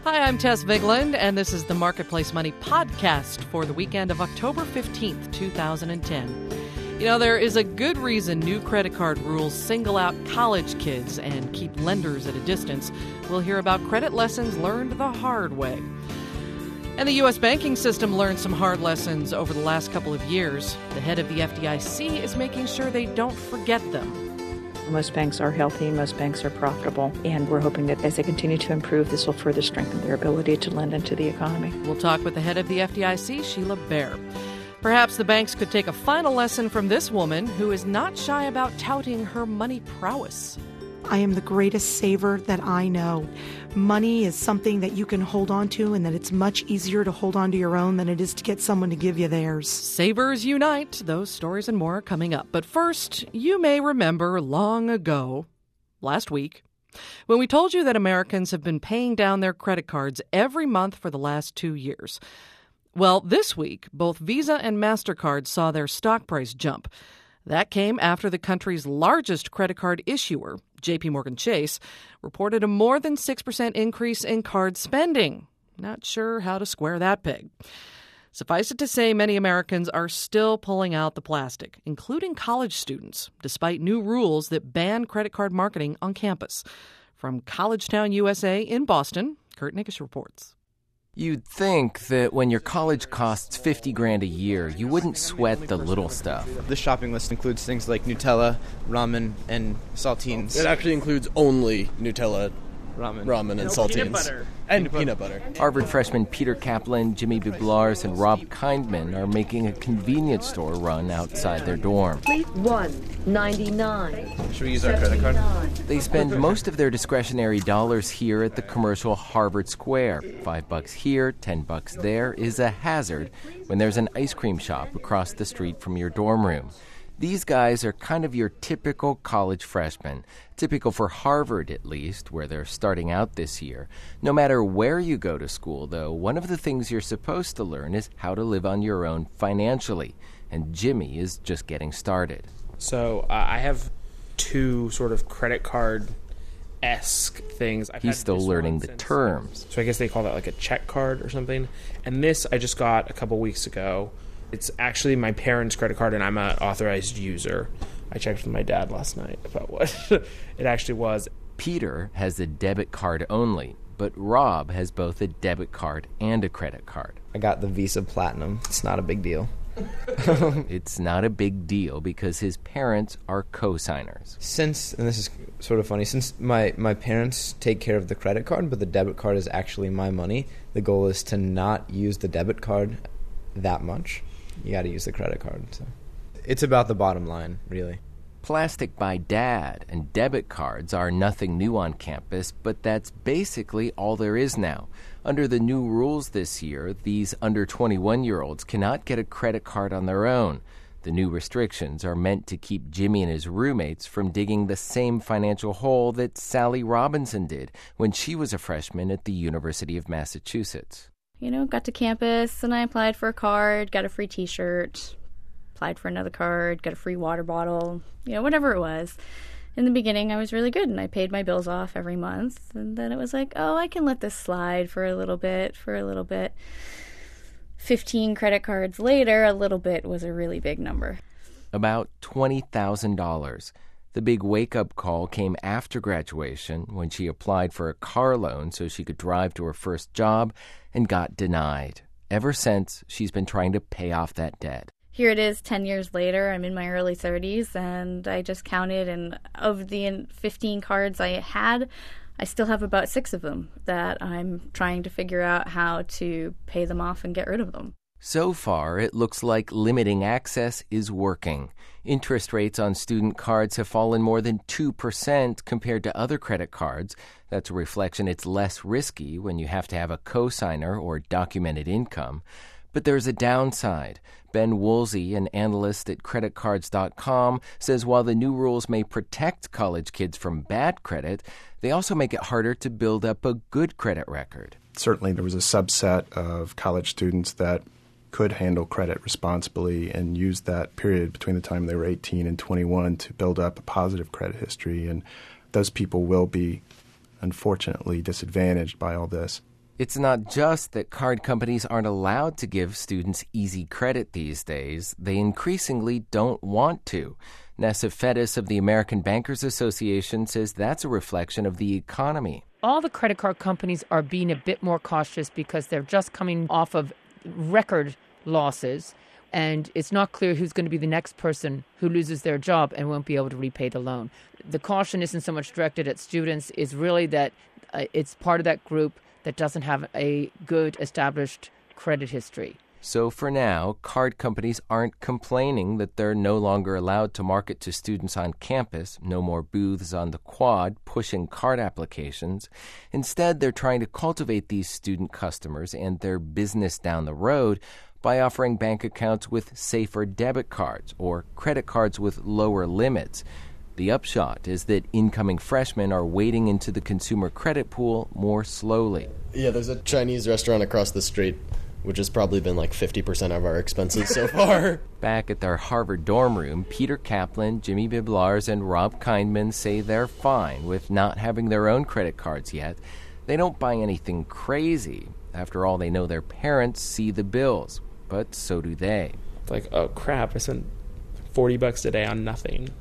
Hi, I'm Tess Vigland, and this is the Marketplace Money podcast for the weekend of October 15th, 2010. You know, there is a good reason new credit card rules single out college kids and keep lenders at a distance. We'll hear about credit lessons learned the hard way. And the U.S. banking system learned some hard lessons over the last couple of years. The head of the FDIC is making sure they don't forget them. Most banks are healthy, most banks are profitable, and we're hoping that as they continue to improve, this will further strengthen their ability to lend into the economy. We'll talk with the head of the FDIC, Sheila Bair. Perhaps the banks could take a final lesson from this woman who is not shy about touting her money prowess. I am the greatest saver that I know. Money is something that you can hold on to, and that it's much easier to hold on to your own than it is to get someone to give you theirs. Savers unite. Those stories and more are coming up. But first, you may remember long ago, last week, when we told you that Americans have been paying down their credit cards every month for the last 2 years. Well, this week, both Visa and MasterCard saw their stock price jump. That came after the country's largest credit card issuer, JPMorgan Chase, reported a more than 6% increase in card spending. Not sure how to square that peg. Suffice it to say, many Americans are still pulling out the plastic, including college students, despite new rules that ban credit card marketing on campus. From Collegetown, USA in Boston, Kurt Nickish reports. You'd think that when your college costs $50,000 a year, you wouldn't sweat the little stuff. This shopping list includes things like Nutella, ramen, and saltines. It actually includes only Nutella, ramen and saltines. Peanut butter. And peanut butter. Harvard freshmen Peter Kaplan, Jimmy Biblars, and Rob Kindman are making a convenience store run outside their dorm. Please, $1.99. Should we use our credit card? They spend most of their discretionary dollars here at the commercial Harvard Square. $5 here, $10 there is a hazard when there's an ice cream shop across the street from your dorm room. These guys are kind of your typical college freshmen, typical for Harvard at least, where they're starting out this year. No matter where you go to school, though, one of the things you're supposed to learn is how to live on your own financially, and Jimmy is just getting started. So I have two sort of credit card-esque things. He's still learning the terms. So I guess they call that like a check card or something. And this I just got a couple weeks ago. It's actually my parents' credit card, and I'm an authorized user. I checked with my dad last night about what it actually was. Peter has a debit card only, but Rob has both a debit card and a credit card. I got the Visa Platinum. It's not a big deal. It's not a big deal because his parents are co-signers. Since, and this is sort of funny, since my parents take care of the credit card, but the debit card is actually my money, the goal is to not use the debit card that much. You got to use the credit card. So it's about the bottom line, really. Plastic by Dad and debit cards are nothing new on campus, but that's basically all there is now. Under the new rules this year, these under 21-year-olds cannot get a credit card on their own. The new restrictions are meant to keep Jimmy and his roommates from digging the same financial hole that Sally Robinson did when she was a freshman at the University of Massachusetts. You know, got to campus and I applied for a card, got a free t-shirt, applied for another card, got a free water bottle, you know, whatever it was. In the beginning, I was really good and I paid my bills off every month. And then it was like, oh, I can let this slide for a little bit. 15 credit cards later, a little bit was a really big number. About $20,000. The big wake-up call came after graduation when she applied for a car loan so she could drive to her first job and got denied. Ever since, she's been trying to pay off that debt. Here it is 10 years later. I'm in my early 30s, and I just counted, and of the 15 cards I had, I still have about 6 of them that I'm trying to figure out how to pay them off and get rid of them. So far, it looks like limiting access is working. Interest rates on student cards have fallen more than 2% compared to other credit cards. That's a reflection it's less risky when you have to have a cosigner or documented income. But there's a downside. Ben Woolsey, an analyst at creditcards.com, says while the new rules may protect college kids from bad credit, they also make it harder to build up a good credit record. Certainly there was a subset of college students that could handle credit responsibly and use that period between the time they were 18 and 21 to build up a positive credit history. And those people will be, unfortunately, disadvantaged by all this. It's not just that card companies aren't allowed to give students easy credit these days. They increasingly don't want to. Nessa Fettis of the American Bankers Association says that's a reflection of the economy. All the credit card companies are being a bit more cautious because they're just coming off of record losses, and it's not clear who's going to be the next person who loses their job and won't be able to repay the loan. The caution isn't so much directed at students, is really that it's part of that group that doesn't have a good established credit history. So for now, card companies aren't complaining that they're no longer allowed to market to students on campus, no more booths on the quad pushing card applications. Instead, they're trying to cultivate these student customers and their business down the road by offering bank accounts with safer debit cards or credit cards with lower limits. The upshot is that incoming freshmen are wading into the consumer credit pool more slowly. Yeah, there's a Chinese restaurant across the street, which has probably been like 50% of our expenses so far. Back at their Harvard dorm room, Peter Kaplan, Jimmy Biblars, and Rob Kindman say they're fine with not having their own credit cards yet. They don't buy anything crazy. After all, they know their parents see the bills, but so do they. It's like, oh crap, I spent $40 today on nothing.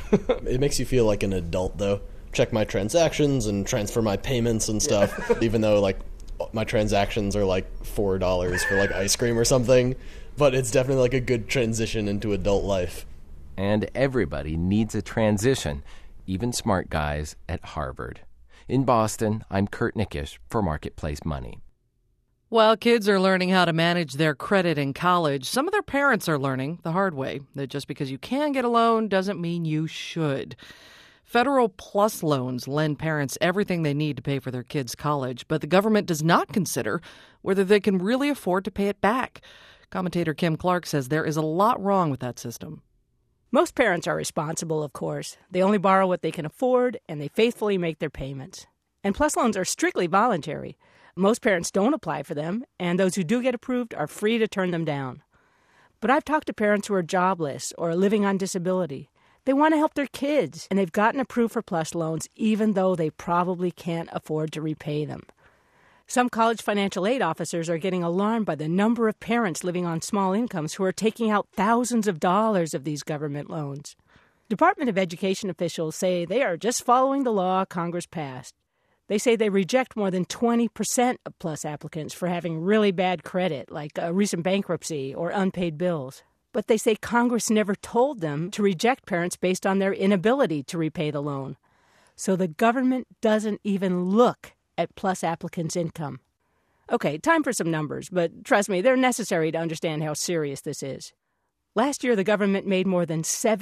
It makes you feel like an adult, though. Check my transactions and transfer my payments and stuff, even though, like, my transactions are like $4 for like ice cream or something. But it's definitely like a good transition into adult life. And everybody needs a transition, even smart guys at Harvard. In Boston, I'm Kurt Nickish for Marketplace Money. While kids are learning how to manage their credit in college, some of their parents are learning the hard way that just because you can get a loan doesn't mean you should. Federal PLUS loans lend parents everything they need to pay for their kids' college, but the government does not consider whether they can really afford to pay it back. Commentator Kim Clark says there is a lot wrong with that system. Most parents are responsible, of course. They only borrow what they can afford, and they faithfully make their payments. And PLUS loans are strictly voluntary. Most parents don't apply for them, and those who do get approved are free to turn them down. But I've talked to parents who are jobless or living on disability. They want to help their kids, and they've gotten approved for PLUS loans even though they probably can't afford to repay them. Some college financial aid officers are getting alarmed by the number of parents living on small incomes who are taking out thousands of dollars of these government loans. Department of Education officials say they are just following the law Congress passed. They say they reject more than 20% of PLUS applicants for having really bad credit, like a recent bankruptcy or unpaid bills. But they say Congress never told them to reject parents based on their inability to repay the loan. So the government doesn't even look at PLUS applicants' income. Okay, time for some numbers, but trust me, they're necessary to understand how serious this is. Last year, the government made more than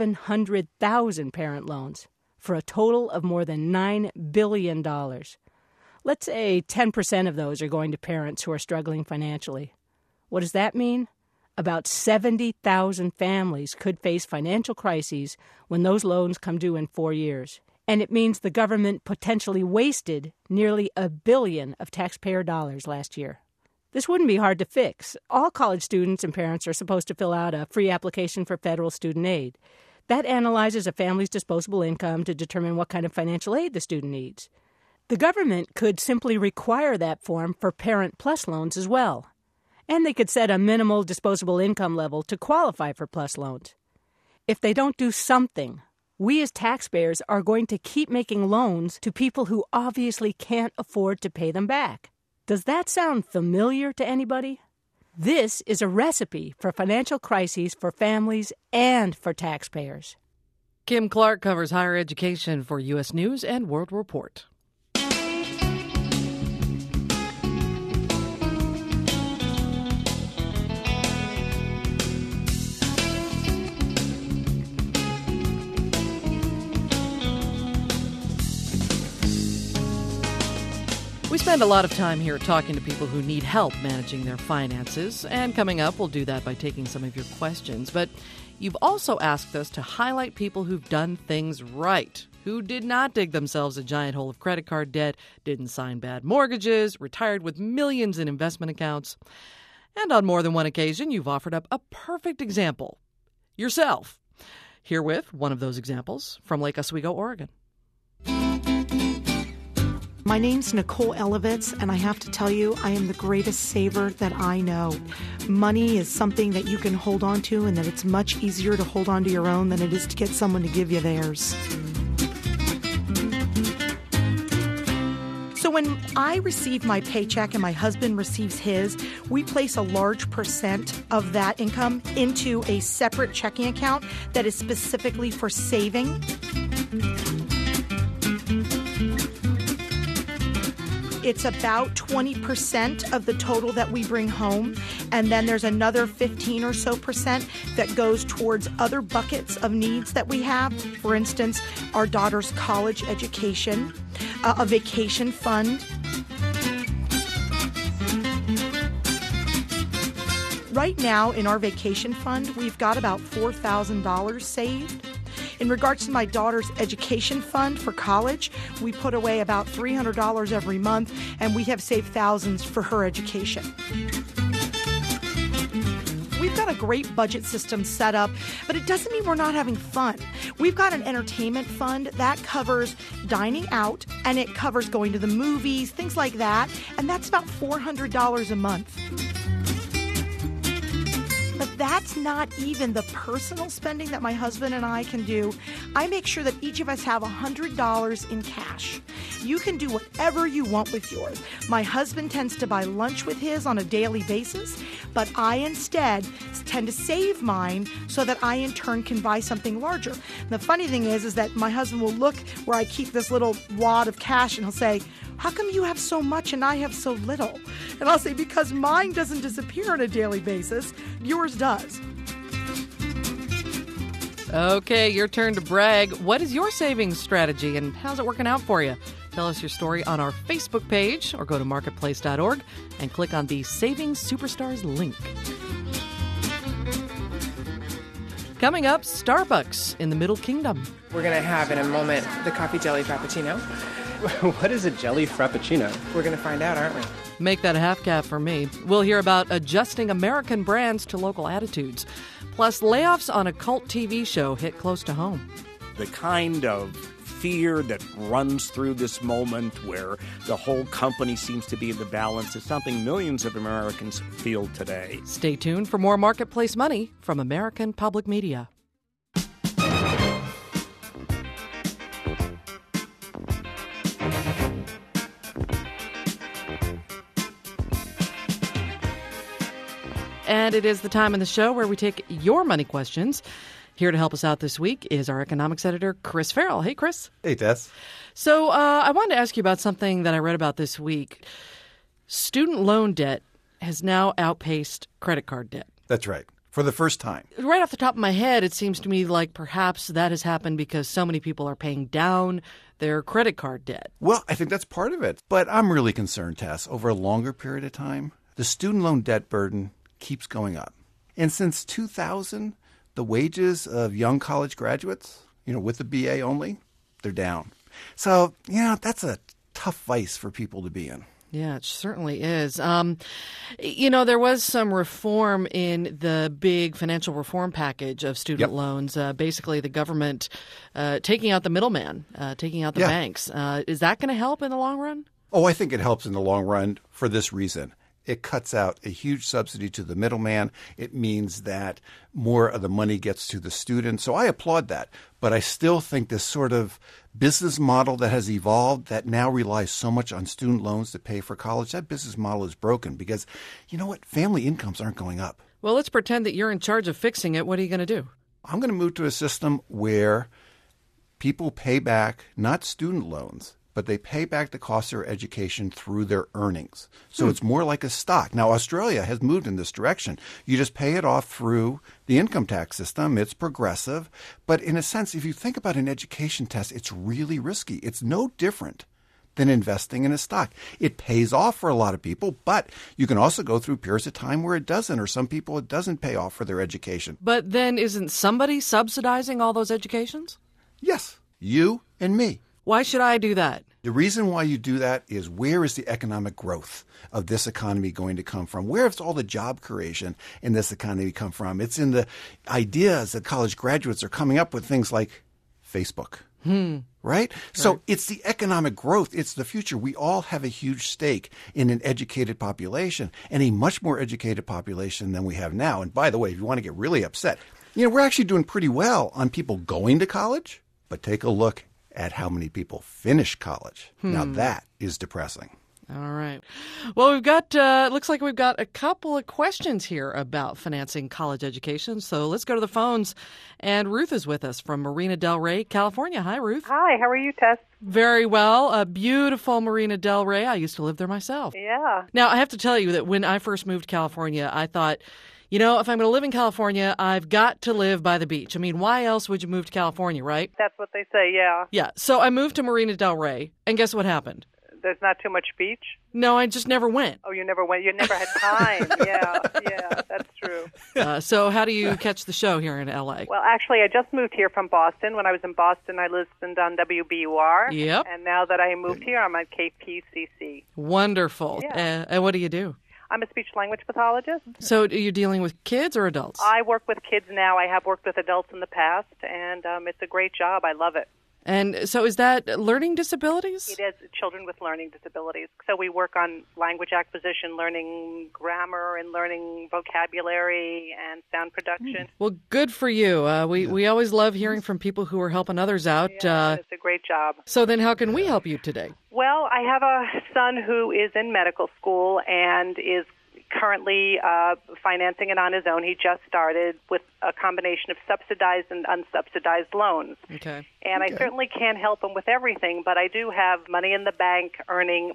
700,000 parent loans, for a total of more than $9 billion. Let's say 10% of those are going to parents who are struggling financially. What does that mean? About 70,000 families could face financial crises when those loans come due in 4 years. And it means the government potentially wasted nearly $1 billion of taxpayer dollars last year. This wouldn't be hard to fix. All college students and parents are supposed to fill out a free application for federal student aid. That analyzes a family's disposable income to determine what kind of financial aid the student needs. The government could simply require that form for Parent PLUS loans as well. And they could set a minimal disposable income level to qualify for PLUS loans. If they don't do something, we as taxpayers are going to keep making loans to people who obviously can't afford to pay them back. Does that sound familiar to anybody? This is a recipe for financial crises for families and for taxpayers. Kim Clark covers higher education for U.S. News and World Report. We spend a lot of time here talking to people who need help managing their finances, and coming up, we'll do that by taking some of your questions. But you've also asked us to highlight people who've done things right, who did not dig themselves a giant hole of credit card debt, didn't sign bad mortgages, retired with millions in investment accounts. And on more than one occasion, you've offered up a perfect example, yourself. Herewith, one of those examples from Lake Oswego, Oregon. My name's Nicole Elovitz, and I have to tell you, I am the greatest saver that I know. Money is something that you can hold on to, and that it's much easier to hold on to your own than it is to get someone to give you theirs. So when I receive my paycheck and my husband receives his, we place a large percent of that income into a separate checking account that is specifically for saving. It's about 20% of the total that we bring home, and then there's another 15 or so percent that goes towards other buckets of needs that we have. For instance, our daughter's college education, a vacation fund. Right now in our vacation fund, we've got about $4,000 saved. In regards to my daughter's education fund for college, we put away about $300 every month, and we have saved thousands for her education. We've got a great budget system set up, but it doesn't mean we're not having fun. We've got an entertainment fund that covers dining out, and it covers going to the movies, things like that, and that's about $400 a month. But that's not even the personal spending that my husband and I can do. I make sure that each of us have $100 in cash. You can do whatever you want with yours. My husband tends to buy lunch with his on a daily basis, but I instead tend to save mine so that I in turn can buy something larger. And the funny thing is that my husband will look where I keep this little wad of cash and he'll say, "How come you have so much and I have so little?" And I'll say, "Because mine doesn't disappear on a daily basis. Yours does." Okay, your turn to brag. What is your savings strategy and how's it working out for you? Tell us your story on our Facebook page or go to marketplace.org and click on the Savings Superstars link. Coming up, Starbucks in the Middle Kingdom. We're going to have in a moment the coffee jelly frappuccino. What is a jelly frappuccino? We're going to find out, aren't we? Make that a half cap for me. We'll hear about adjusting American brands to local attitudes. Plus, layoffs on a cult TV show hit close to home. The kind of fear that runs through this moment where the whole company seems to be in the balance is something millions of Americans feel today. Stay tuned for more Marketplace Money from American Public Media. And it is the time in the show where we take your money questions. Here to help us out this week is our economics editor, Chris Farrell. Hey, Chris. Hey, Tess. So I wanted to ask you about something that I read about this week. Student loan debt has now outpaced credit card debt. That's right. For the first time. Right off the top of my head, it seems to me like perhaps that has happened because so many people are paying down their credit card debt. Well, I think that's part of it. But I'm really concerned, Tess, over a longer period of time, the student loan debt burden keeps going up. And since 2000, the wages of young college graduates, with the BA only, they're down. So, that's a tough vice for people to be in. Yeah, it certainly is. There was some reform in the big financial reform package of student loans. Basically, the government taking out the middleman, taking out the banks. Is that going to help in the long run? Oh, I think it helps in the long run for this reason. It cuts out a huge subsidy to the middleman. It means that more of the money gets to the student. So I applaud that. But I still think this sort of business model that has evolved that now relies so much on student loans to pay for college, that business model is broken because, you know what? Family incomes aren't going up. Well, let's pretend that you're in charge of fixing it. What are you going to do? I'm going to move to a system where people pay back not student loans, but they pay back the cost of their education through their earnings. So it's more like a stock. Now, Australia has moved in this direction. You just pay it off through the income tax system. It's progressive. But in a sense, if you think about an education test, it's really risky. It's no different than investing in a stock. It pays off for a lot of people, but you can also go through periods of time where it doesn't, or some people it doesn't pay off for their education. But then isn't somebody subsidizing all those educations? Yes, you and me. Why should I do that? The reason why you do that is where is the economic growth of this economy going to come from? Where does all the job creation in this economy come from? It's in the ideas that college graduates are coming up with, things like Facebook, Right? So it's the economic growth. It's the future. We all have a huge stake in an educated population and a much more educated population than we have now. And by the way, if you want to get really upset, we're actually doing pretty well on people going to college, but take a look at how many people finish college. Now that is depressing. All right. Well, looks like we've got a couple of questions here about financing college education. So let's go to the phones. And Ruth is with us from Marina Del Rey, California. Hi, Ruth. Hi, how are you, Tess? Very well. Beautiful Marina Del Rey. I used to live there myself. Yeah. Now, I have to tell you that when I first moved to California, I thought, if I'm going to live in California, I've got to live by the beach. I mean, why else would you move to California, right? That's what they say, yeah. Yeah. So I moved to Marina Del Rey, and guess what happened? There's not too much beach? No, I just never went. Oh, you never went? You never had time. Yeah, that's true. So how do you catch the show here in L.A.? Well, actually, I just moved here from Boston. When I was in Boston, I listened on WBUR. Yep. And now that I moved here, I'm on KPCC. Wonderful. Yeah. And what do you do? I'm a speech-language pathologist. So are you dealing with kids or adults? I work with kids now. I have worked with adults in the past, and it's a great job. I love it. And so is that learning disabilities? It is children with learning disabilities. So we work on language acquisition, learning grammar, and learning vocabulary and sound production. Well, good for you. We always love hearing from people who are helping others out. Yeah, it's a great job. So then how can we help you today? Well, I have a son who is in medical school and is currently financing it on his own. He just started with a combination of subsidized and unsubsidized loans. Okay. And I certainly can't help him with everything, but I do have money in the bank earning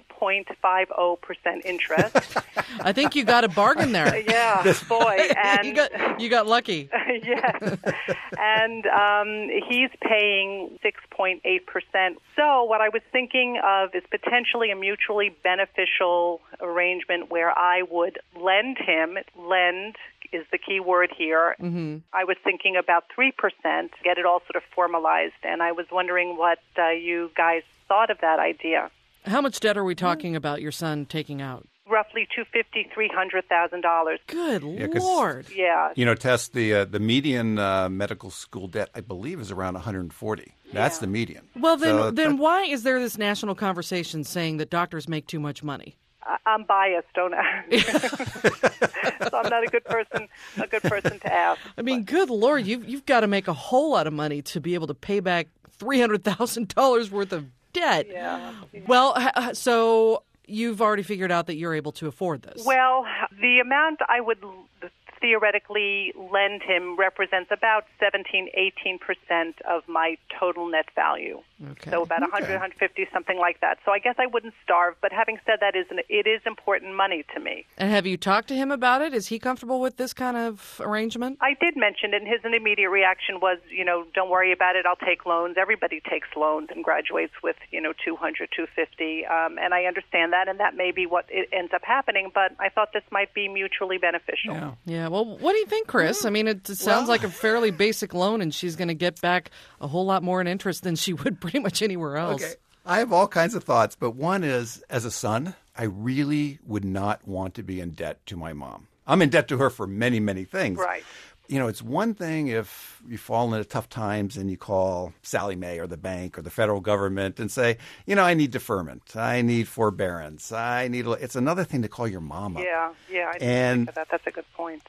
0.50% interest. I think you got a bargain there. Yeah, boy. And you got lucky. Yes. And he's paying 6.8%. So what I was thinking of is potentially a mutually beneficial arrangement where I would lend him, lend is the key word here. Mm-hmm. I was thinking about 3%, get it all sort of formalized, and I was wondering what you guys thought of that idea. How much debt are we talking about your son taking out? Roughly $250,000-$300,000. Good Lord. Yeah. Tess, the median medical school debt, I believe, is around $140. That's the median. Well, then why is there this national conversation saying that doctors make too much money? I'm biased, don't I? So I'm not a good person to ask. I mean, good Lord, you've got to make a whole lot of money to be able to pay back $300,000 worth of debt. Yeah. Well, so you've already figured out that you're able to afford this. Well, the amount I would theoretically lend him represents about 17-18% of my total net value. Okay. So about 100, 150, something like that. So I guess I wouldn't starve, but having said that, it is important money to me. And have you talked to him about it? Is he comfortable with this kind of arrangement? I did mention it, and his immediate reaction was, don't worry about it, I'll take loans. Everybody takes loans and graduates with, 200, 250, and I understand that, and that may be what it ends up happening, but I thought this might be mutually beneficial. Yeah. Well, what do you think, Chris? I mean, it sounds like a fairly basic loan, and she's going to get back a whole lot more in interest than she would pretty much anywhere else. Okay. I have all kinds of thoughts, but one is, as a son, I really would not want to be in debt to my mom. I'm in debt to her for many, many things. Right. It's one thing if you fall into tough times and you call Sally Mae or the bank or the federal government and say, I need deferment, I need forbearance, it's another thing to call your mom up. Yeah, I didn't think of that. That's a good point.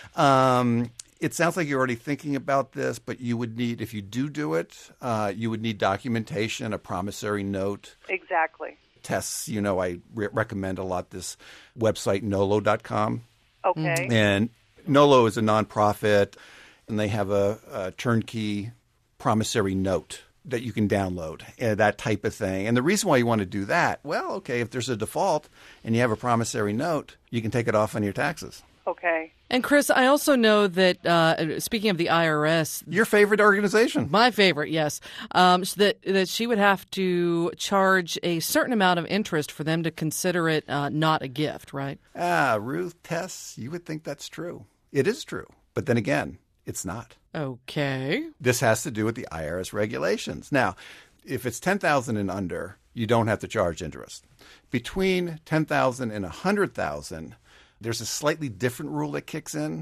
It sounds like you're already thinking about this, but you would need, if you do it, you would need documentation, a promissory note. Exactly. Tests, I recommend a lot this website, nolo.com. Okay. And Nolo is a nonprofit, and they have a turnkey promissory note that you can download, that type of thing. And the reason why you want to do that, if there's a default and you have a promissory note, you can take it off on your taxes. Okay. And Chris, I also know that, speaking of the IRS... Your favorite organization. My favorite, yes. That she would have to charge a certain amount of interest for them to consider it not a gift, right? Ruth, Tess, you would think that's true. It is true. But then again, it's not. Okay. This has to do with the IRS regulations. Now, if it's $10,000 and under, you don't have to charge interest. Between $10,000 and $100,000, there's a slightly different rule that kicks in.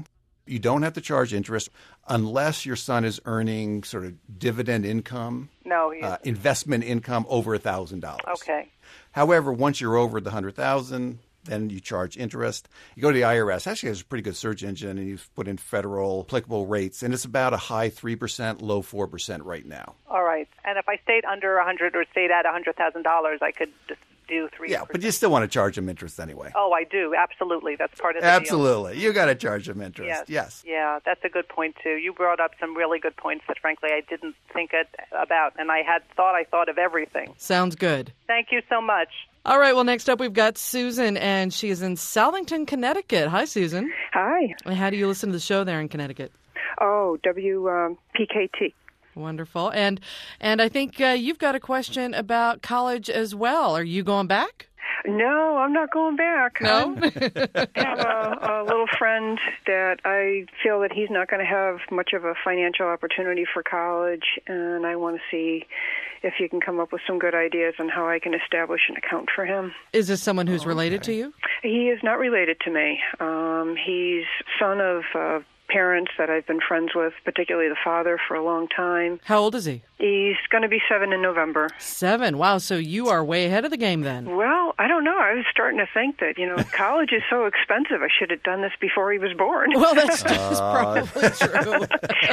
You don't have to charge interest unless your son is earning sort of dividend income, investment income over $1,000. Okay. However, once you're over the $100,000, then you charge interest. You go to the IRS. Actually, has a pretty good search engine, and you put in federal applicable rates, and it's about a high 3%, low 4% right now. All right. And if I stayed under 100 or stayed at $100,000, I could just do 3%. Yeah, but you still want to charge them interest anyway. Oh, I do. Absolutely. That's part of the deal. Absolutely. You got to charge them interest. Yes. Yeah, that's a good point, too. You brought up some really good points that, frankly, I didn't think about, and I thought of everything. Sounds good. Thank you so much. All right, well, next up we've got Susan, and she is in Southington, Connecticut. Hi, Susan. Hi. And how do you listen to the show there in Connecticut? Oh, WPKT. Wonderful. And I think you've got a question about college as well. Are you going back? No, I'm not going back. No? I have a little friend that I feel that he's not going to have much of a financial opportunity for college, and I want to see if you can come up with some good ideas on how I can establish an account for him. Is this someone who's related to you? He is not related to me. He's son of parents that I've been friends with, particularly the father, for a long time. How old is he? He's going to be 7 in November. 7? Wow, so you are way ahead of the game then. Well, I don't know. I was starting to think that, college is so expensive. I should have done this before he was born. Well, that's probably true.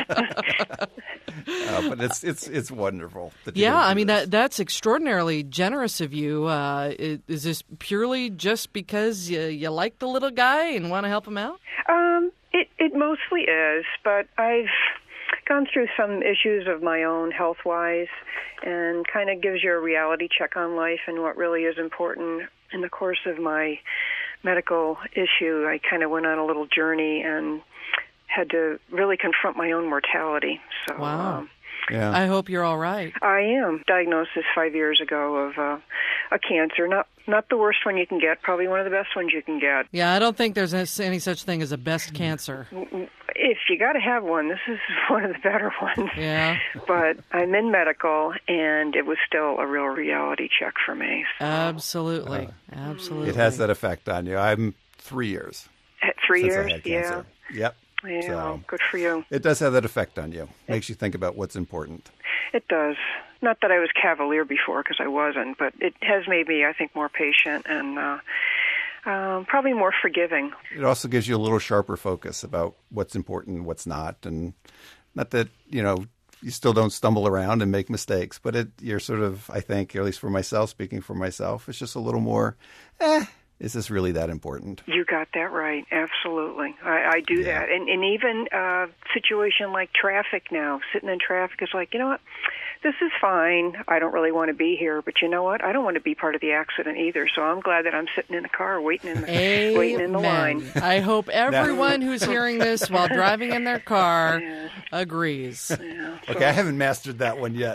But it's wonderful. Yeah, I mean, that's extraordinarily generous of you. Is this purely just because you like the little guy and want to help him out? It mostly is, but I've gone through some issues of my own health-wise, and kind of gives you a reality check on life and what really is important. In the course of my medical issue, I kind of went on a little journey and had to really confront my own mortality. So, wow. Yeah. I hope you're all right. I am. Diagnosis 5 years ago of a cancer. Not the worst one you can get, probably one of the best ones you can get. Yeah, I don't think there's any such thing as a best cancer. If you got to have one, this is one of the better ones. Yeah. But I'm in medical, and it was still a real reality check for me. So. Absolutely. Absolutely. It has that effect on you. I'm 3 years. 3 since years? I had cancer. Yeah. Yep. Yeah, so good for you. It does have that effect on you. Makes you think about what's important. It does. Not that I was cavalier before, because I wasn't, but it has made me, I think, more patient and probably more forgiving. It also gives you a little sharper focus about what's important and what's not. And not that, you still don't stumble around and make mistakes, but you're sort of, I think, at least for myself, speaking for myself, it's just a little more, is this really that important? You got that right. Absolutely. I do that. And even a situation like traffic now, sitting in traffic is like, you know what? This is fine. I don't really want to be here, but you know what? I don't want to be part of the accident either. So I'm glad that I'm sitting in the car waiting in the line. I hope everyone who's hearing this while driving in their car agrees. Yeah. Okay, I haven't mastered that one yet.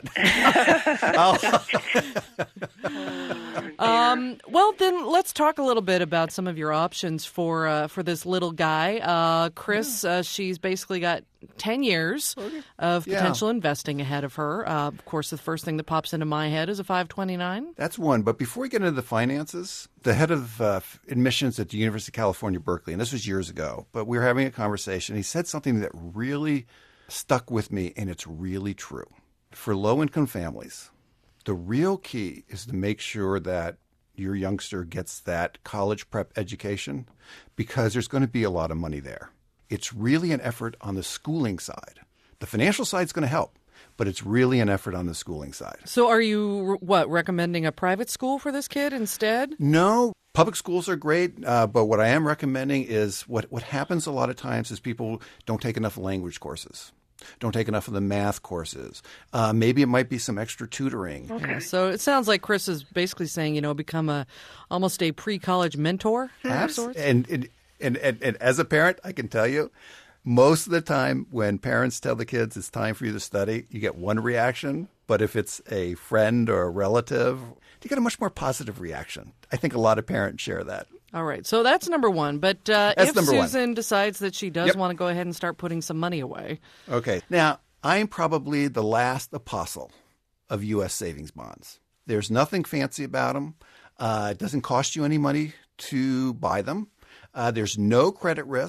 Well, then let's talk a little bit about some of your options for this little guy. Chris, she's basically got 10 years of potential investing ahead of her. Of course, the first thing that pops into my head is a 529. That's one. But before we get into the finances, the head of admissions at the University of California, Berkeley, and this was years ago, but we were having a conversation. He said something that really stuck with me, and it's really true. For low-income families, the real key is to make sure that your youngster gets that college prep education, because there's going to be a lot of money there. It's really an effort on the schooling side. The financial side is going to help, but it's really an effort on the schooling side. So are you, recommending a private school for this kid instead? No. Public schools are great, but what I am recommending is what happens a lot of times is people don't take enough language courses. Don't take enough of the math courses. Maybe it might be some extra tutoring. Okay. Yeah, so it sounds like Chris is basically saying, become almost a pre-college mentor of sorts. And as a parent, I can tell you, most of the time when parents tell the kids it's time for you to study, you get one reaction. But if it's a friend or a relative, you get a much more positive reaction. I think a lot of parents share that. All right. So that's number one. But if Susan decides that she does want to go ahead and start putting some money away. Okay. Now, I'm probably the last apostle of U.S. savings bonds. There's nothing fancy about them. It doesn't cost you any money to buy them. There's no credit risk.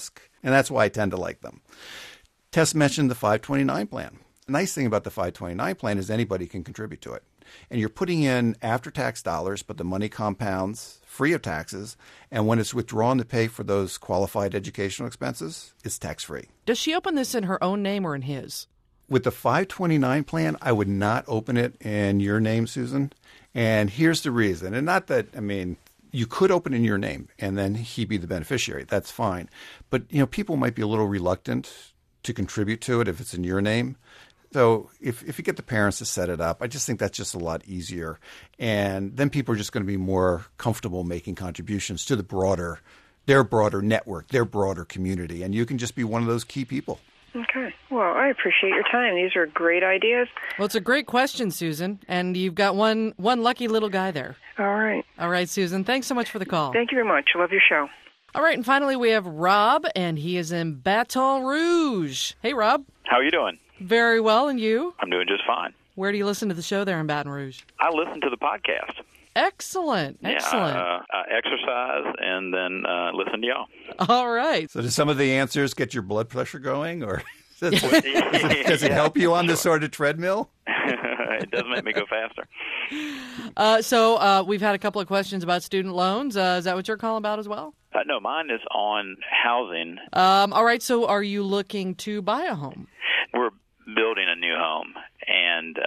And that's why I tend to like them. Tess mentioned the 529 plan. The nice thing about the 529 plan is anybody can contribute to it. And you're putting in after-tax dollars, but the money compounds free of taxes. And when it's withdrawn to pay for those qualified educational expenses, it's tax-free. Does she open this in her own name or in his? With the 529 plan, I would not open it in your name, Susan. And here's the reason. And not that, you could open in your name and then he be the beneficiary. That's fine. But, people might be a little reluctant to contribute to it if it's in your name. So if you get the parents to set it up, I just think that's just a lot easier. And then people are just going to be more comfortable making contributions to their broader network, their broader community. And you can just be one of those key people. Okay. Well, I appreciate your time. These are great ideas. Well, it's a great question, Susan. And you've got one lucky little guy there. All right. All right, Susan. Thanks so much for the call. Thank you very much. I love your show. All right. And finally, we have Rob, and he is in Baton Rouge. Hey, Rob. How are you doing? Very well. And you? I'm doing just fine. Where do you listen to the show there in Baton Rouge? I listen to the podcast. Excellent. Excellent. Yeah, I exercise and then listen to y'all. All right. So do some of the answers get your blood pressure going, or does it help you on this sort of treadmill? It does make me go faster. So we've had a couple of questions about student loans. Is that what you're calling about as well? No, mine is on housing. All right. So are you looking to buy a home? We're building a new home, and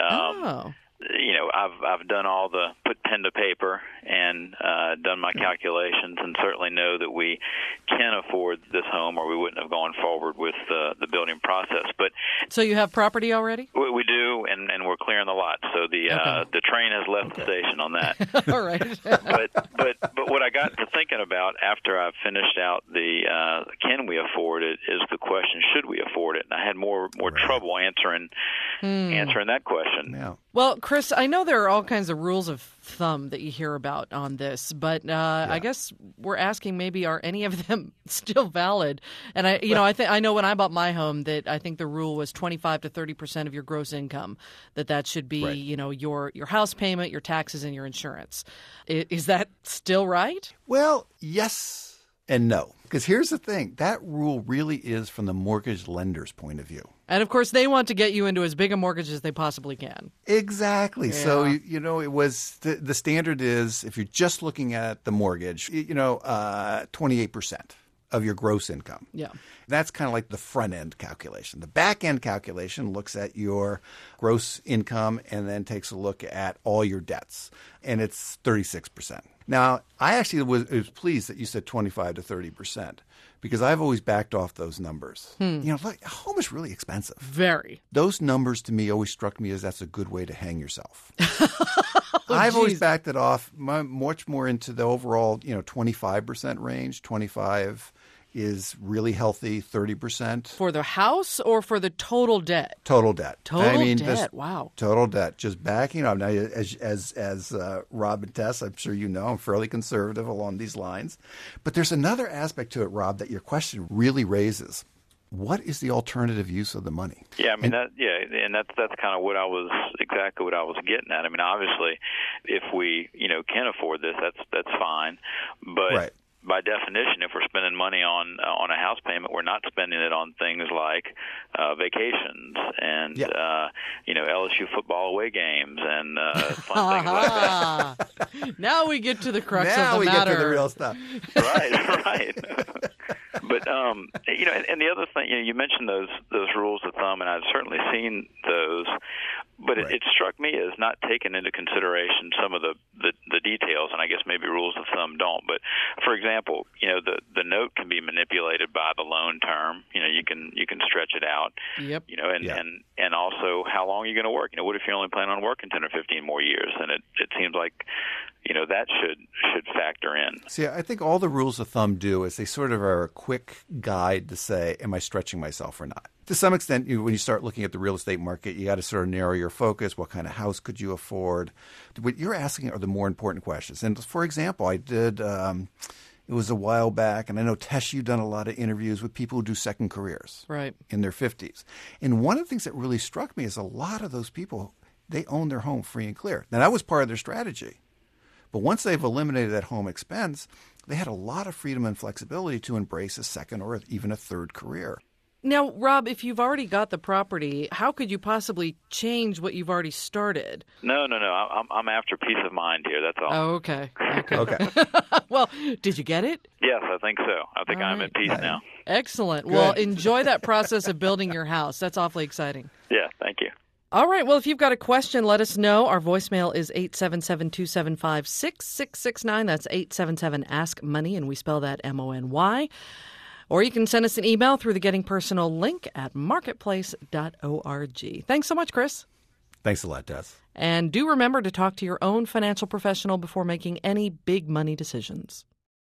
I've done all the put pen to paper and done my calculations, and certainly know that we can afford this home, or we wouldn't have gone forward with the building process. But so you have property already? We do, and we're clearing the lot. So the train has left the station on that. All right. but what I got to thinking about after I finished out the can we afford it is the question, should we afford it? And I had more trouble answering that question. Yeah. Well, Chris, I know there are all kinds of rules of thumb that you hear about on this, but I guess we're asking, maybe are any of them still valid? And I know when I bought my home that I think the rule was 25 to 30% of your gross income, that should be your house payment, your taxes, and your insurance. Is that still right? Well, yes and no. Because here's the thing. That rule really is from the mortgage lender's point of view. And, of course, they want to get you into as big a mortgage as they possibly can. Exactly. Yeah. So, it was the standard is, if you're just looking at the mortgage, 28% of your gross income. Yeah. That's kind of like the front end calculation. The back end calculation looks at your gross income and then takes a look at all your debts. And it's 36%. Now, I actually was pleased that you said 25 to 30%, because I've always backed off those numbers. Like, home is really expensive. Very. Those numbers to me always struck me as that's a good way to hang yourself. I've always backed it off much more into the overall, 25% range. 25 is really healthy, 30%. For the house or for the total debt? Total debt. Total debt, wow. Total debt. Just backing up. Now, as Rob and Tess, I'm sure you know, I'm fairly conservative along these lines. But there's another aspect to it, Rob, that your question really raises. What is the alternative use of the money? Yeah, and that's kind of exactly what I was getting at. I mean, obviously, if we can afford this, that's fine, but. Right. By definition, if we're spending money on a house payment, we're not spending it on things like vacations and LSU football away games and fun things like that. Now we get to the crux of the matter. Now we get to the real stuff. Right. But and the other thing, you mentioned those rules of thumb, and I've certainly seen those. But it struck me as not taking into consideration some of the details, and I guess maybe rules of thumb don't. But for example, the note can be manipulated by the loan term. You can stretch it out. Yep. And also how long are you going to work? What if you're only planning on working 10 or 15 more years? And it seems like that should factor in. See, I think all the rules of thumb do is they sort of are a quick guide to say, am I stretching myself or not? To some extent, when you start looking at the real estate market, you got to sort of narrow your focus. What kind of house could you afford? What you're asking are the more important questions. And for example, I did it was a while back, and I know, Tess, you've done a lot of interviews with people who do second careers in their 50s. And one of the things that really struck me is a lot of those people, they own their home free and clear. Now, that was part of their strategy. But once they've eliminated that home expense, they had a lot of freedom and flexibility to embrace a second or even a third career. Now, Rob, if you've already got the property, how could you possibly change what you've already started? No. I'm after peace of mind here. That's all. Oh, okay. Okay. Well, did you get it? Yes, I think so. I think I'm at peace now. Excellent. Good. Well, enjoy that process of building your house. That's awfully exciting. Yeah, thank you. All right. Well, if you've got a question, let us know. Our voicemail is 877-275-6669. That's 877-ASK-MONEY, and we spell that MONY. Or you can send us an email through the Getting Personal link at marketplace.org. Thanks so much, Chris. Thanks a lot, Des. And do remember to talk to your own financial professional before making any big money decisions.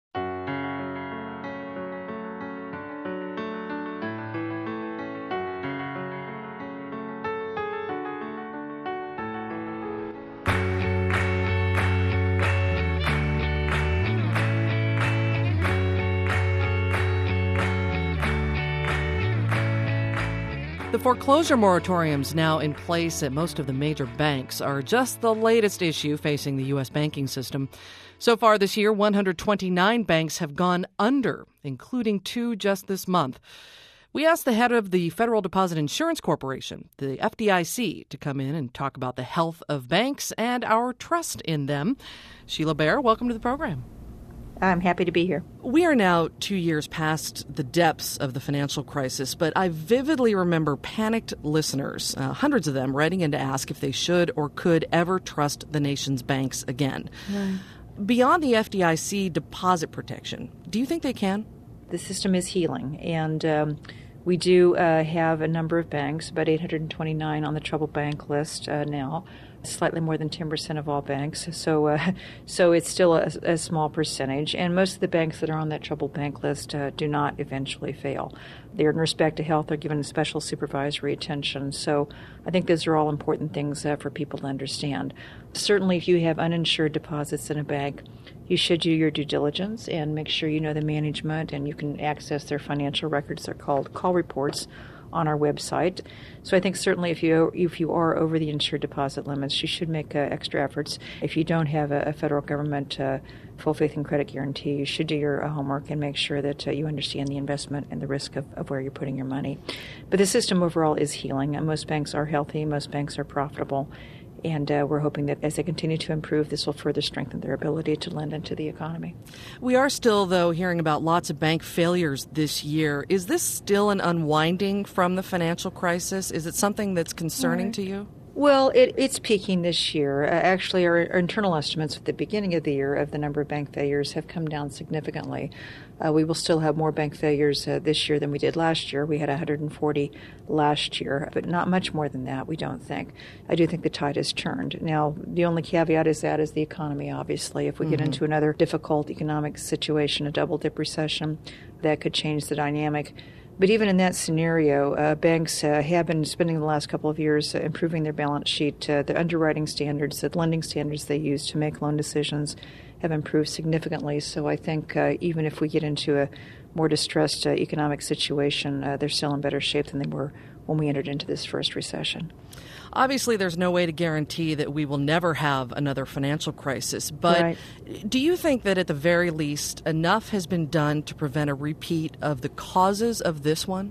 The foreclosure moratoriums now in place at most of the major banks are just the latest issue facing the U.S. banking system. So far this year, 129 banks have gone under, including 2 just this month. We asked the head of the Federal Deposit Insurance Corporation, the FDIC, to come in and talk about the health of banks and our trust in them. Sheila Bair, welcome to the program. I'm happy to be here. We are now 2 years past the depths of the financial crisis, but I vividly remember panicked listeners, hundreds of them, writing in to ask if they should or could ever trust the nation's banks again. Right. Beyond the FDIC deposit protection, do you think they can? The system is healing, and we do have a number of banks, about 829 on the troubled bank list now. Slightly more than 10% of all banks, so it's still a small percentage. And most of the banks that are on that troubled bank list do not eventually fail. They're in respect to health, they're given special supervisory attention. So I think those are all important things for people to understand. Certainly, if you have uninsured deposits in a bank, you should do your due diligence and make sure you know the management, and you can access their financial records. They're called call reports on our website. So I think certainly if you are over the insured deposit limits, you should make extra efforts. If you don't have a federal government full faith and credit guarantee, you should do your homework and make sure that you understand the investment and the risk of where you're putting your money. But the system overall is healing. Most banks are healthy. Most banks are profitable. And we're hoping that as they continue to improve, this will further strengthen their ability to lend into the economy. We are still, though, hearing about lots of bank failures this year. Is this still an unwinding from the financial crisis? Is it something that's concerning to you? Well, it's peaking this year. Actually, our internal estimates at the beginning of the year of the number of bank failures have come down significantly. We will still have more bank failures this year than we did last year. We had 140 last year, but not much more than that, we don't think. I do think the tide has turned. Now, the only caveat is the economy, obviously. If we get into another difficult economic situation, a double-dip recession, that could change the dynamic. But even in that scenario, banks have been spending the last couple of years improving their balance sheet. The underwriting standards, the lending standards they use to make loan decisions have improved significantly. So I think even if we get into a more distressed economic situation, they're still in better shape than they were when we entered into this first recession. Obviously, there's no way to guarantee that we will never have another financial crisis, but do you think that at the very least enough has been done to prevent a repeat of the causes of this one?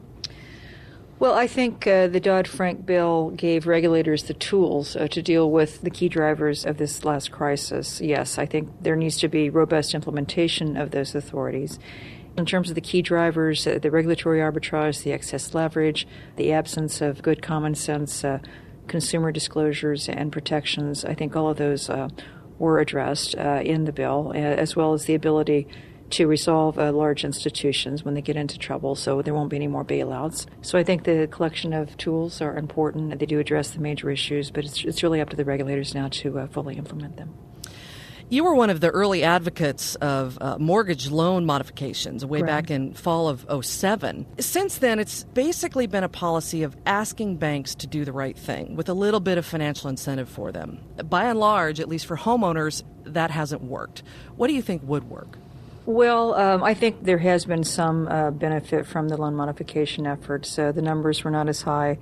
Well, I think the Dodd-Frank bill gave regulators the tools to deal with the key drivers of this last crisis. Yes, I think there needs to be robust implementation of those authorities. In terms of the key drivers, the regulatory arbitrage, the excess leverage, the absence of good common sense consumer disclosures and protections, I think all of those were addressed in the bill, as well as the ability to resolve large institutions when they get into trouble, so there won't be any more bailouts. So I think the collection of tools are important. They do address the major issues, but it's really up to the regulators now to fully implement them. You were one of the early advocates of mortgage loan modifications way back in fall of 2007. Since then, it's basically been a policy of asking banks to do the right thing with a little bit of financial incentive for them. By and large, at least for homeowners, that hasn't worked. What do you think would work? Well, I think there has been some benefit from the loan modification efforts. The numbers were not as high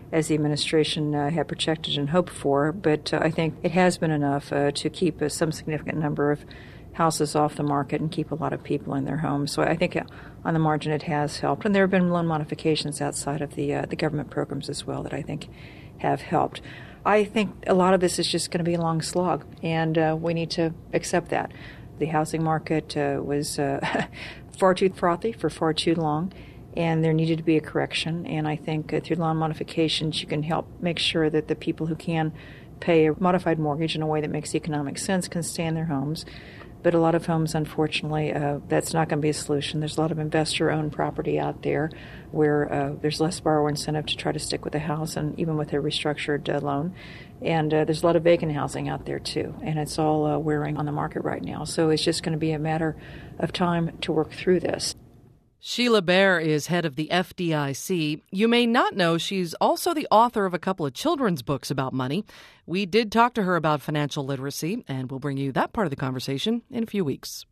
as the administration had projected and hoped for, but I think it has been enough to keep some significant number of houses off the market and keep a lot of people in their homes. So I think on the margin it has helped. And there have been loan modifications outside of the government programs as well that I think have helped. I think a lot of this is just going to be a long slog, and we need to accept that. The housing market was far too frothy for far too long, and there needed to be a correction. And I think through loan modifications, you can help make sure that the people who can pay a modified mortgage in a way that makes economic sense can stay in their homes. But a lot of homes, unfortunately, that's not going to be a solution. There's a lot of investor-owned property out there where there's less borrower incentive to try to stick with the house, and even with a restructured loan. And there's a lot of vacant housing out there, too, and it's all wearing on the market right now. So it's just going to be a matter of time to work through this. Sheila Bair is head of the FDIC. You may not know she's also the author of a couple of children's books about money. We did talk to her about financial literacy, and we'll bring you that part of the conversation in a few weeks.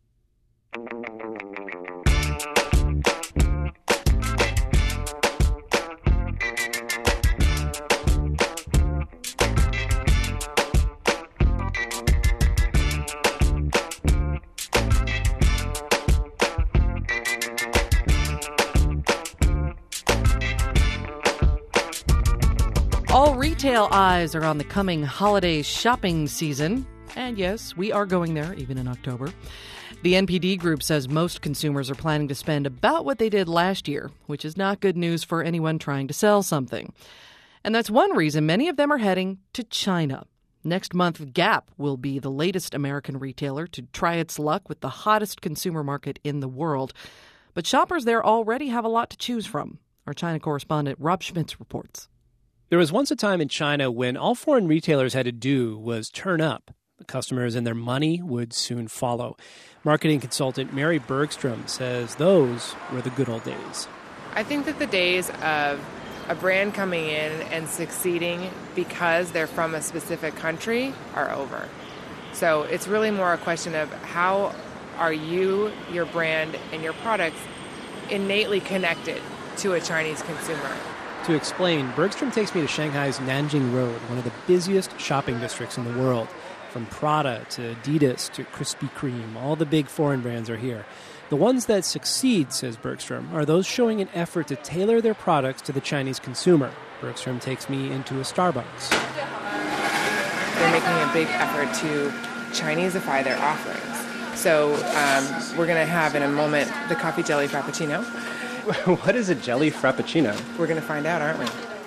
All retail eyes are on the coming holiday shopping season. And yes, we are going there, even in October. The NPD Group says most consumers are planning to spend about what they did last year, which is not good news for anyone trying to sell something. And that's one reason many of them are heading to China. Next month, Gap will be the latest American retailer to try its luck with the hottest consumer market in the world. But shoppers there already have a lot to choose from. Our China correspondent Rob Schmitz reports. There was once a time in China when all foreign retailers had to do was turn up. The customers and their money would soon follow. Marketing consultant Mary Bergstrom says those were the good old days. I think that the days of a brand coming in and succeeding because they're from a specific country are over. So it's really more a question of how are you, your brand, and your products innately connected to a Chinese consumer. To explain, Bergstrom takes me to Shanghai's Nanjing Road, one of the busiest shopping districts in the world. From Prada to Adidas to Krispy Kreme, all the big foreign brands are here. The ones that succeed, says Bergstrom, are those showing an effort to tailor their products to the Chinese consumer. Bergstrom takes me into a Starbucks. They're making a big effort to Chineseify their offerings. So we're going to have in a moment the coffee jelly frappuccino. What is a jelly frappuccino? We're going to find out, aren't we?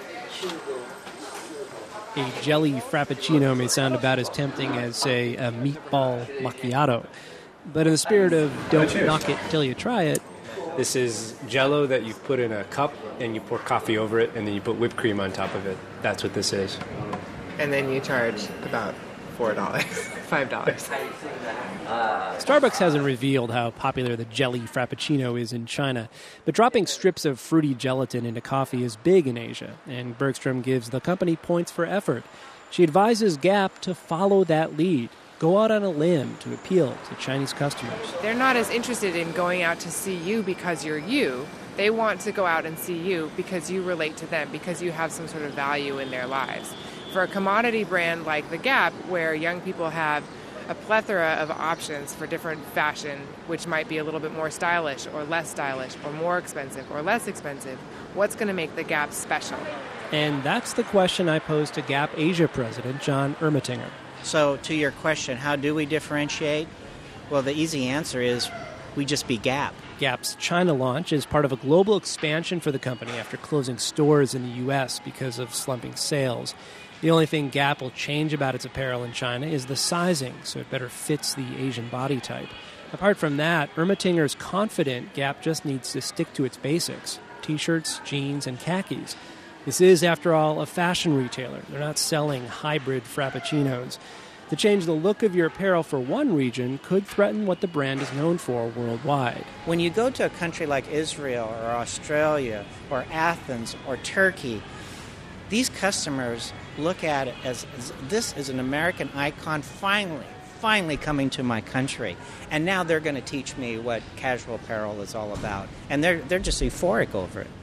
A jelly frappuccino may sound about as tempting as, say, a meatball macchiato. But in the spirit of don't knock it till you try it. This is Jell-O that you put in a cup and you pour coffee over it and then you put whipped cream on top of it. That's what this is. And then you charge about $4, $5. Starbucks hasn't revealed how popular the jelly frappuccino is in China, but dropping strips of fruity gelatin into coffee is big in Asia, and Bergstrom gives the company points for effort. She advises Gap to follow that lead, go out on a limb to appeal to Chinese customers. They're not as interested in going out to see you because you're you. They want to go out and see you because you relate to them, because you have some sort of value in their lives. For a commodity brand like The Gap, where young people have a plethora of options for different fashion, which might be a little bit more stylish or less stylish or more expensive or less expensive, what's going to make The Gap special? And that's the question I posed to Gap Asia President John Ermatinger. So to your question, how do we differentiate? Well, the easy answer is we just be Gap. Gap's China launch is part of a global expansion for the company after closing stores in the U.S. because of slumping sales. The only thing Gap will change about its apparel in China is the sizing, so it better fits the Asian body type. Apart from that, Ermatinger is confident Gap just needs to stick to its basics: T-shirts, jeans, and khakis. This is, after all, a fashion retailer. They're not selling hybrid frappuccinos. To change the look of your apparel for one region could threaten what the brand is known for worldwide. When you go to a country like Israel or Australia or Athens or Turkey, these customers look at it as this is an American icon finally coming to my country. And now they're going to teach me what casual apparel is all about. And they're just euphoric over it.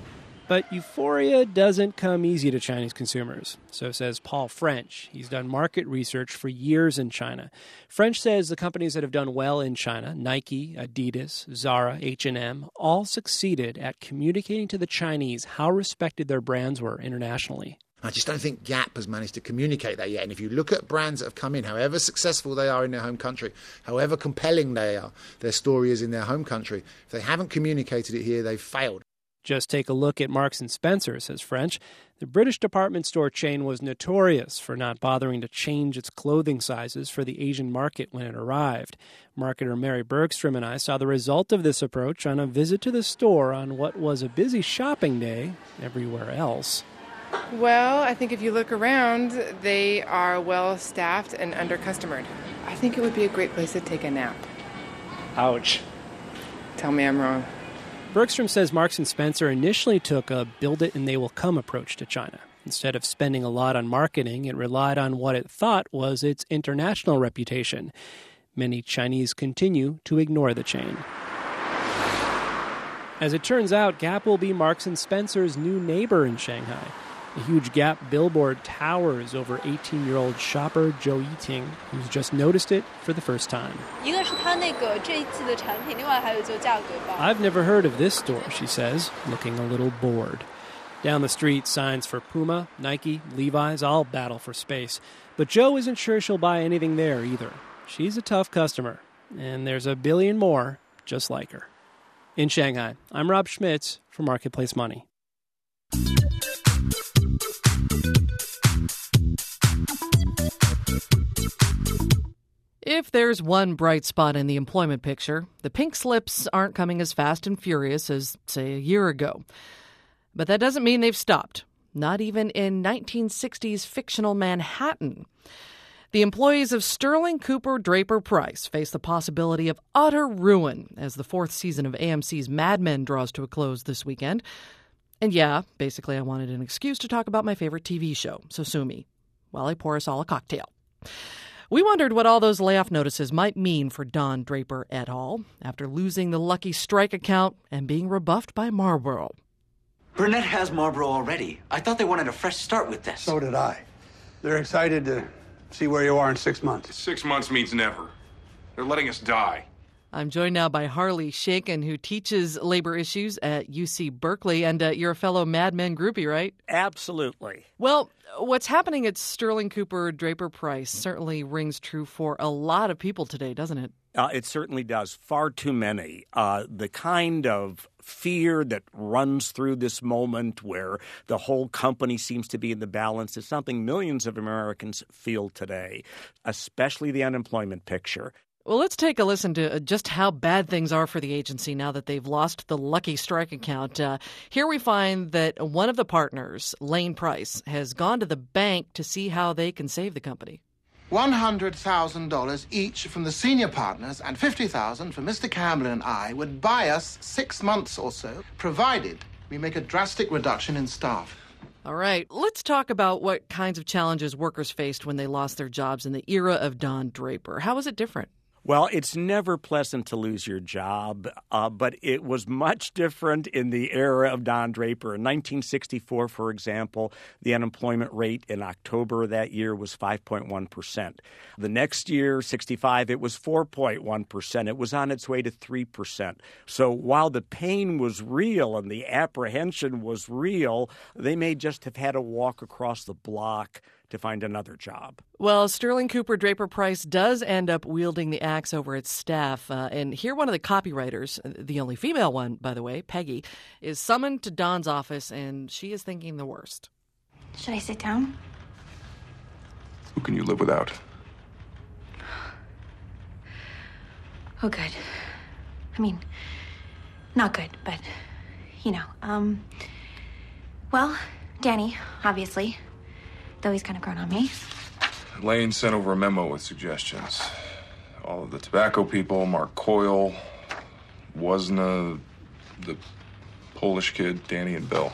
But euphoria doesn't come easy to Chinese consumers. So says Paul French. He's done market research for years in China. French says the companies that have done well in China, Nike, Adidas, Zara, H&M, all succeeded at communicating to the Chinese how respected their brands were internationally. I just don't think Gap has managed to communicate that yet. And if you look at brands that have come in, however successful they are in their home country, however compelling they are, their story is in their home country, if they haven't communicated it here, they've failed. Just take a look at Marks & Spencer, says French. The British department store chain was notorious for not bothering to change its clothing sizes for the Asian market when it arrived. Marketer Mary Bergstrom and I saw the result of this approach on a visit to the store on what was a busy shopping day everywhere else. Well, I think if you look around, they are well-staffed and under-customered. I think it would be a great place to take a nap. Ouch. Tell me I'm wrong. Bergstrom says Marks & Spencer initially took a build-it-and-they-will-come approach to China. Instead of spending a lot on marketing, it relied on what it thought was its international reputation. Many Chinese continue to ignore the chain. As it turns out, Gap will be Marks & Spencer's new neighbor in Shanghai. A huge Gap billboard towers over 18-year-old shopper Zhou Yiting, who's just noticed it for the first time. I've never heard of this store, she says, looking a little bored. Down the street, signs for Puma, Nike, Levi's all battle for space. But Zhou isn't sure she'll buy anything there either. She's a tough customer, and there's a billion more just like her. In Shanghai, I'm Rob Schmitz for Marketplace Money. If there's one bright spot in the employment picture, the pink slips aren't coming as fast and furious as, say, a year ago. But that doesn't mean they've stopped, not even in 1960s fictional Manhattan. The employees of Sterling Cooper Draper Price face the possibility of utter ruin as the fourth season of AMC's Mad Men draws to a close this weekend. And yeah, basically I wanted an excuse to talk about my favorite TV show, so sue me, while I pour us all a cocktail. We wondered what all those layoff notices might mean for Don Draper et al. After losing the Lucky Strike account and being rebuffed by Marlboro. Burnett has Marlboro already. I thought they wanted a fresh start with this. So did I. They're excited to see where you are in 6 months. 6 months means never. They're letting us die. I'm joined now by Harley Shaken, who teaches labor issues at UC Berkeley, and you're a fellow Mad Men groupie, right? Absolutely. Well, what's happening at Sterling Cooper Draper Price certainly rings true for a lot of people today, doesn't it? It certainly does. Far too many. The kind of fear that runs through this moment where the whole company seems to be in the balance is something millions of Americans feel today, especially the unemployment picture. Well, let's take a listen to just how bad things are for the agency now that they've lost the Lucky Strike account. Here we find that one of the partners, Lane Price, has gone to the bank to see how they can save the company. $100,000 each from the senior partners and $50,000 from Mr. Campbell and I would buy us 6 months or so, provided we make a drastic reduction in staff. All right, let's talk about what kinds of challenges workers faced when they lost their jobs in the era of Don Draper. How was it different? Well, it's never pleasant to lose your job, but it was much different in the era of Don Draper. In 1964, for example, the unemployment rate in October of that year was 5.1%. The next year, 65, it was 4.1%. It was on its way to 3%. So while the pain was real and the apprehension was real, they may just have had to walk across the block to find another job. Well, Sterling Cooper Draper Price does end up wielding the axe over its staff. And here one of the copywriters, the only female one, by the way, Peggy, is summoned to Don's office, and she is thinking the worst. Should I sit down? Who can you live without? Oh, good. I mean, not good, but, you know. Well, Danny, obviously. Though he's kind of grown on me. Lane sent over a memo with suggestions. All of the tobacco people, Mark Coyle, Wozna, the Polish kid, Danny and Bill.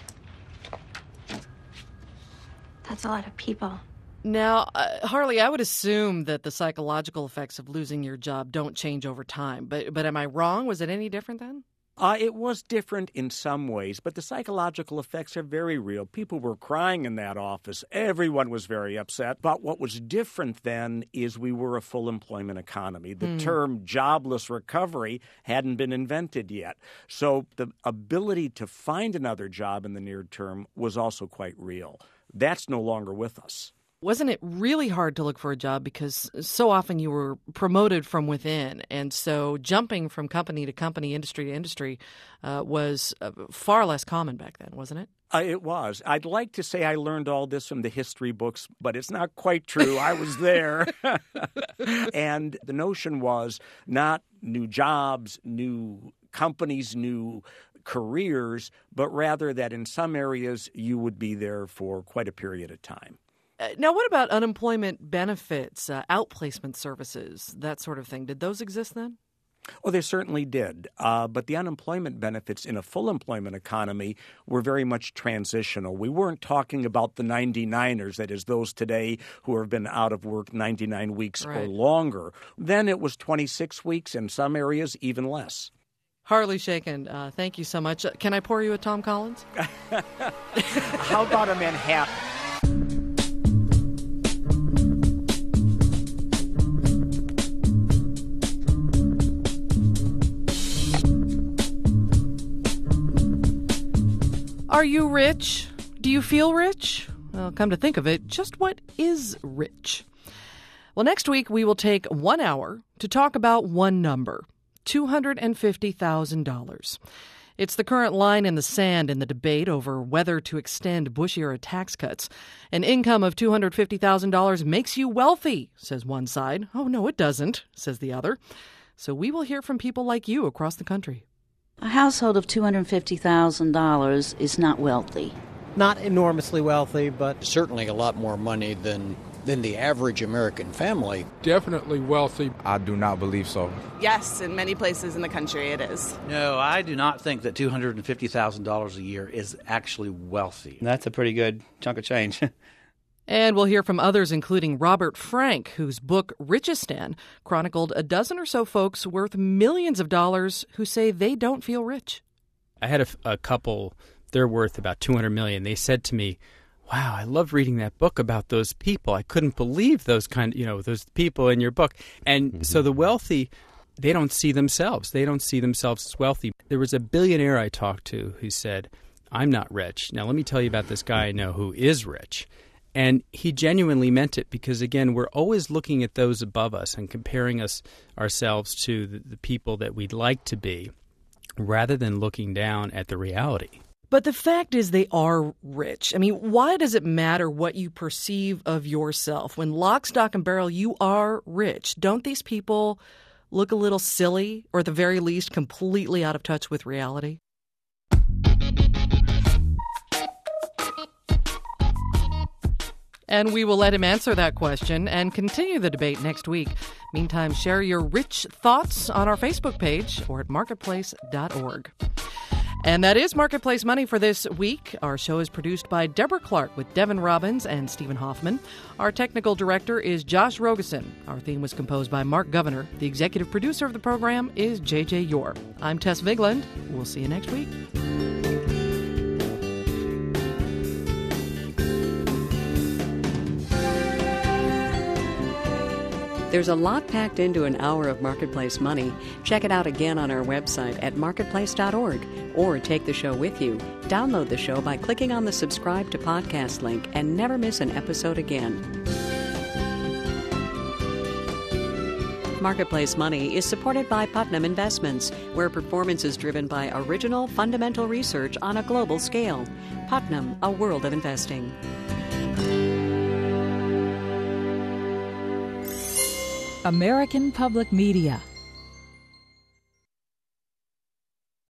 That's a lot of people. Now, Harley, I would assume that the psychological effects of losing your job don't change over time. But am I wrong? Was it any different then? It was different in some ways, but the psychological effects are very real. People were crying in that office. Everyone was very upset. But what was different then is we were a full employment economy. The term jobless recovery hadn't been invented yet. So the ability to find another job in the near term was also quite real. That's no longer with us. Wasn't it really hard to look for a job because so often you were promoted from within? And so jumping from company to company, industry to industry was far less common back then, wasn't it? It was. I'd like to say I learned all this from the history books, but it's not quite true. I was there. And the notion was not new jobs, new companies, new careers, but rather that in some areas you would be there for quite a period of time. Now, what about unemployment benefits, outplacement services, that sort of thing? Did those exist then? Oh, they certainly did. But the unemployment benefits in a full employment economy were very much transitional. We weren't talking about the 99ers, that is, those today who have been out of work 99 weeks or longer. Then it was 26 weeks, in some areas even less. Harley Shaken, thank you so much. Can I pour you a Tom Collins? How about a Manhattan? Are you rich? Do you feel rich? Well, come to think of it, just what is rich? Well, next week we will take 1 hour to talk about one number, $250,000. It's the current line in the sand in the debate over whether to extend Bush-era tax cuts. An income of $250,000 makes you wealthy, says one side. Oh, no, it doesn't, says the other. So we will hear from people like you across the country. A household of $250,000 is not wealthy. Not enormously wealthy, but certainly a lot more money than the average American family. Definitely wealthy. I do not believe so. Yes, in many places in the country it is. No, I do not think that $250,000 a year is actually wealthy. That's a pretty good chunk of change. And we'll hear from others, including Robert Frank, whose book Richistan chronicled a dozen or so folks worth millions of dollars who say they don't feel rich. I had a couple, they're worth about $200 million. They said to me, wow, I loved reading that book about those people. I couldn't believe those those people in your book. And so the wealthy, they don't see themselves. They don't see themselves as wealthy. There was a billionaire I talked to who said, I'm not rich. Now, let me tell you about this guy I know who is rich. And he genuinely meant it because, again, we're always looking at those above us and comparing ourselves to the people that we'd like to be rather than looking down at the reality. But the fact is they are rich. I mean, why does it matter what you perceive of yourself? When lock, stock, and barrel, you are rich. Don't these people look a little silly or at the very least completely out of touch with reality? And we will let him answer that question and continue the debate next week. Meantime, share your rich thoughts on our Facebook page or at marketplace.org. And that is Marketplace Money for this week. Our show is produced by Deborah Clark with Devin Robbins and Stephen Hoffman. Our technical director is Josh Rogeson. Our theme was composed by Mark Governor. The executive producer of the program is J.J. Yore. I'm Tess Vigland. We'll see you next week. There's a lot packed into an hour of Marketplace Money. Check it out again on our website at marketplace.org or take the show with you. Download the show by clicking on the subscribe to podcast link and never miss an episode again. Marketplace Money is supported by Putnam Investments, where performance is driven by original fundamental research on a global scale. Putnam, a world of investing. American Public Media